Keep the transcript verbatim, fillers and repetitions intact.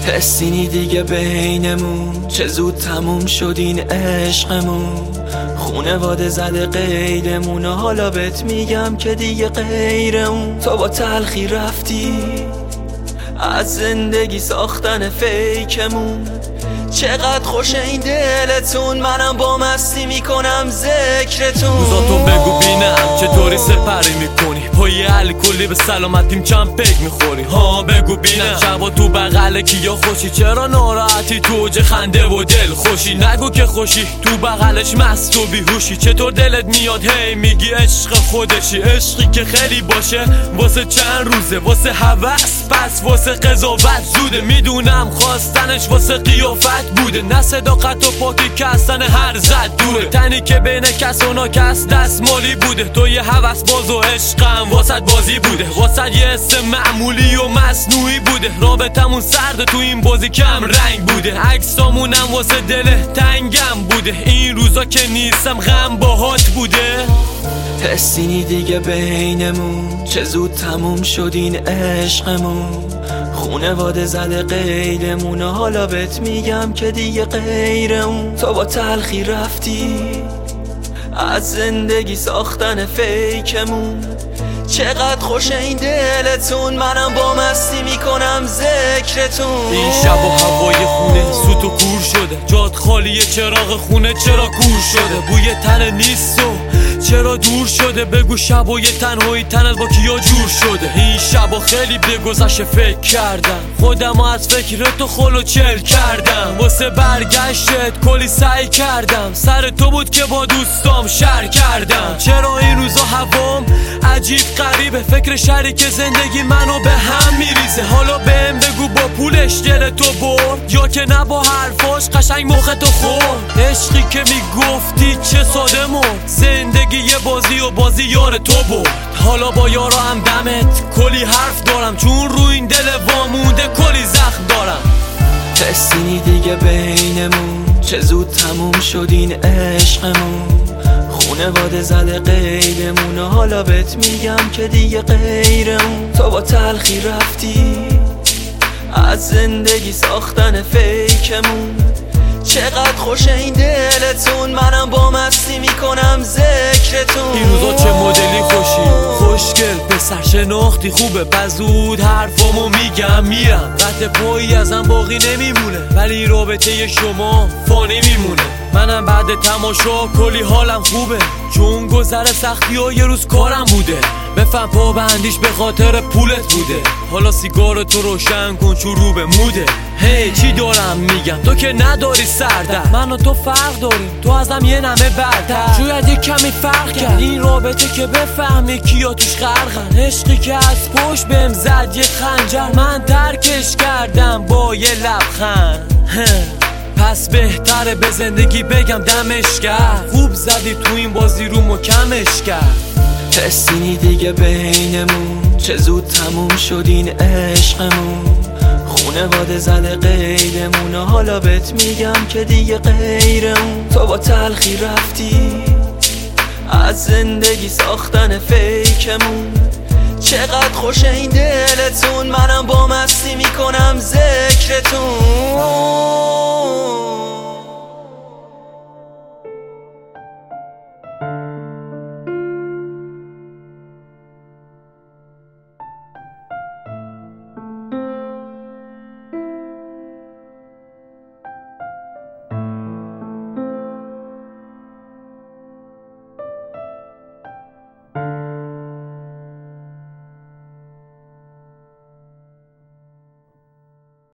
حسینی دیگه بینمون، چه زود تموم شد این عشقمون. خونواده زده قیدمون، حالا بهت میگم که دیگه غیر اون. تو با تلخی رفتی از زندگی ساختن فیکمون. چقدر خوش این دلتون، منم با مستی میکنم ذکرتون. روزاتو بگو بینم چطوری سپری میکنی، پای الکلی به سلامتیم چند پیک میخوری. ها بگو بینم شبا تو بغل کیا خوشی، چرا ناراحتی تو اوج خنده و دل خوشی. نگو که خوشی تو بغلش مست و بیهوشی. چطور دلت میاد هی میگی عشق خودشی، عشقی که خیلی باشه واسه چند روزه، واسه هوس پس واسه قضاوت زوده. میدونم خواستنش واسه قیافت بوده، نه صداقت و پاکی کستن هر زد دوره. تنی که بین کس و ناکس دستمالی بوده، تو یه هوس باز و عشقم واسط بازی بوده، واسط یه حس معمولی و مصنوعی بوده. رابطمون سرد تو این بازی کم رنگ بوده، عکسامونم واسه دل تنگم بوده. این روزا که نیستم غم باهات بوده. حسینی دیگه بینمون، چه زود تموم شد این عشقمون. خونواده زده قیدمون، حالا بهت میگم که دیگه غیر اون. تو با تلخی رفتی از زندگی ساختن فیکمون. چقدر خوش این دلتون، منم با مستی میکنم ذکرتون. این شب و هوای خونه سوت و کور شده، جات خالیه چراغ خونه چرا کور شده. بوی تن نیست و چرا دور شده، بگو شب و یه تنهایی تنت با کیا جور شده. این شب خیلی به گذشته فکر کردم، خودم از فکر تو خلو چل کردم. واسه برگشتت کلی سعی کردم، سر تو بود که با دوستام شر کردم. چرا این روزا هوام عجیب غریبه، فکر شریک زندگی منو به هم میریزه. حالا بهم بگو با پولش دل تو برد، یا که نه با حرفاش قشنگ مخ تو خورد. عشقی که میگفتی چه ساده مرد، زندگی یه بازی و بازی یار تو برد. حالا با یارا هم دمت کلی حرف دارم، چون رو این دل وامونده کلی زخم دارم. حسینی دیگه بینمون، چه زود تموم شد این عشقمون. خونواده زده قیدمون، حالا بهت میگم که دیگه غیر اون. تو با تلخی رفتی از زندگی ساختن فیکمون. چقدر خوش این دلتون، منم با مستی میکنم ذکرتون. این روزا چه مدلی خوشی خوشگل پسر شناختی خوبه، بزود حرفامو میگم میرم. قطع پایی ازم باقی نمیمونه، ولی رابطه شما فانی میمونه. منم بعد تماشا کلی حالم خوبه، چون گذر سختی ها یه روز کارم بوده. بفهم پا بندیش به خاطر پولت بوده، حالا سیگار تو روشن کن چون رو به موده. هی hey, چی دارم میگم، تو که نداری سردر، من و تو فرق داریم، تو ازم یه نمه برتر. شاید یه کمی فرق کرد این رابطه که بفهمی کیا توش غرقن. عشقی که از پشت بهم زد یه خنجر، من ترکش کردم با یه لبخند. پس بهتره به زندگی بگم دمش کرد، خوب زدی تو این بازی رو مکمش کرد. حسینی دیگه بینمون، چه زود تموم شد این عشقمون. خونواده زده قیدمون، حالا بهت میگم که دیگه غیر اون. تو با تلخی رفتی از زندگی ساختن فیکمون. چقدر خوش این دلتون، منم با مستی میکنم